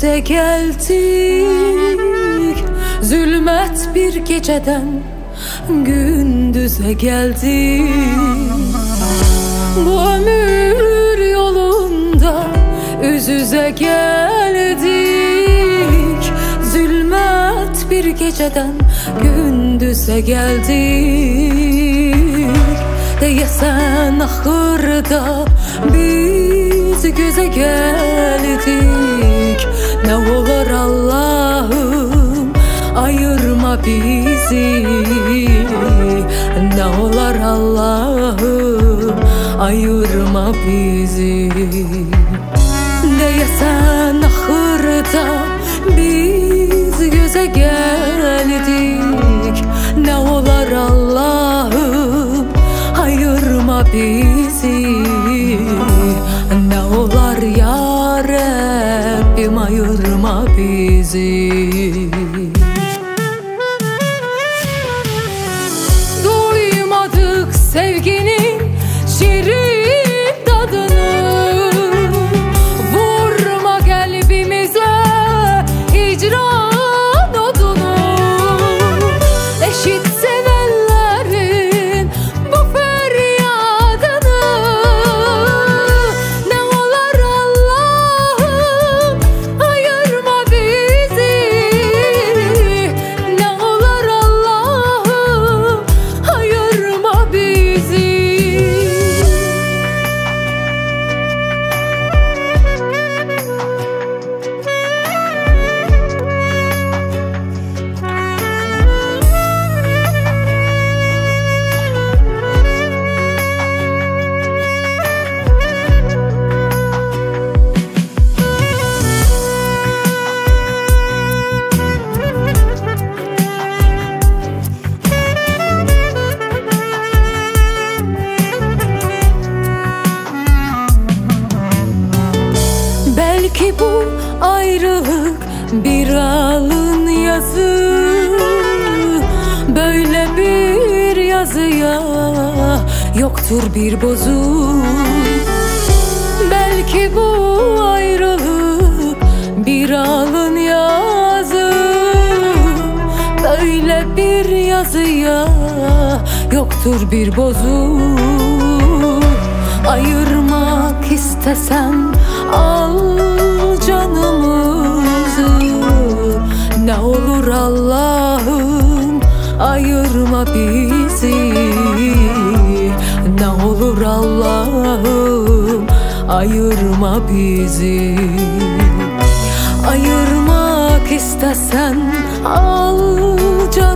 Gündüze geldik, zulmet bir geceden gündüze geldik. Bu ömür yolunda yüz yüze geldik. Zulmet bir geceden gündüze geldik. Deyesen ahırda biz göze geldik. Ne olur Allah'ım ayırma bizi. Ne olur Allah'ım ayırma bizi. Deyesen ahırda biz göze geldik. Ne olur Allah'ım ayırma bizi. Ne olur ya Rabbim ayırma bizi. Duymadık sevginin şirin tadını. Vurma kalbimize hicran odunu. Eşit sevenlerin bu feryadını. Ne olur Allah'ım ayırma bizi. Ne olur Allah'ım ayırma bizi. Belki bu ayrılık bir alın yazı. Böyle bir yazıya yoktur bir bozuk. Belki bu ayrılık bir alın yazı. Böyle bir yazıya yoktur bir bozuk. Ayırmak istesen al canımızı. Ne olur Allah'ım ayırma bizi. Ne olur Allah'ım ayırma bizi. Ayırmak istesen al canımızı.